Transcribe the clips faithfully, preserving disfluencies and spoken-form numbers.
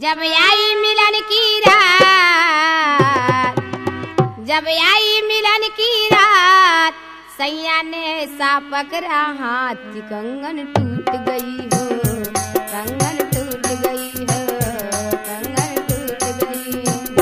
जब आई मिलन की रात, जब आई मिलन की रात, सैया ने सा पकड़ा हाथ, कंगन टूट गई हो, कंगन टूट गई हो, कंगन टूट गई।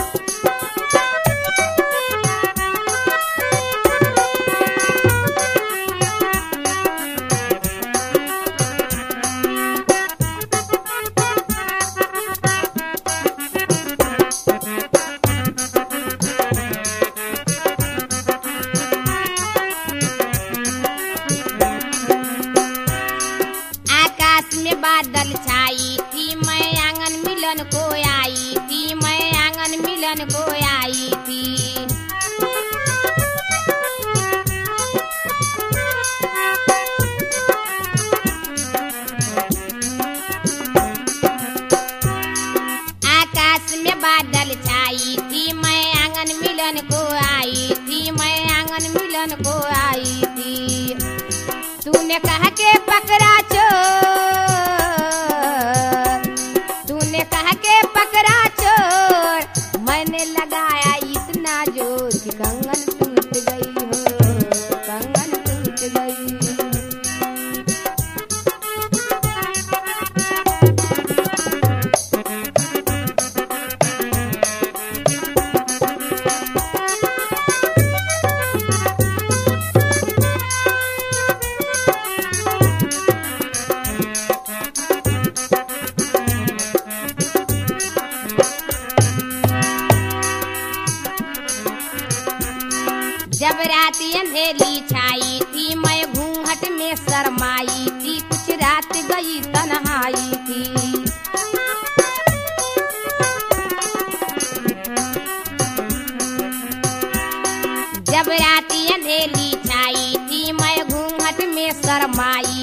बादल छाई थी, मैं आंगन मिलन को आई थी, मैं आंगन मिलन को आई थी। आकाश में बादल छाई थी, मैं आंगन मिलन को आई थी, मैं आंगन मिलन को आई थी। तूने कहा के पकड़ा चोर, पकड़ा चोर, मैंने लगाया इतना जोर कि कंगन टूट गई हो, कंगन टूट गई। जब रात अंधेरी छाई थी, मैं घूंघट में शर्माई थी, कुछ रात गई तन्हाई थी। जब रात अंधेरी छाई थी, मैं घूंघट में शर्माई